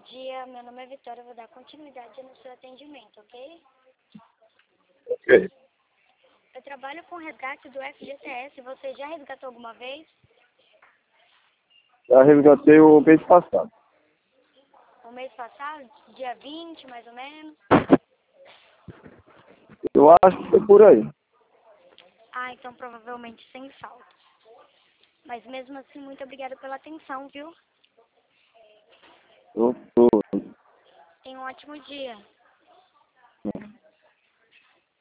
dia, meu nome é Vitória, eu vou dar continuidade no seu atendimento, ok? Ok. Eu trabalho com resgate do FGTS, você já resgatou alguma vez? Já resgatei o mês passado. No mês passado, dia 20, mais ou menos? Eu acho que foi por aí. Ah, então provavelmente sem saldo. Mas mesmo assim, muito obrigada pela atenção, viu? Eu tô. Tenha um ótimo dia.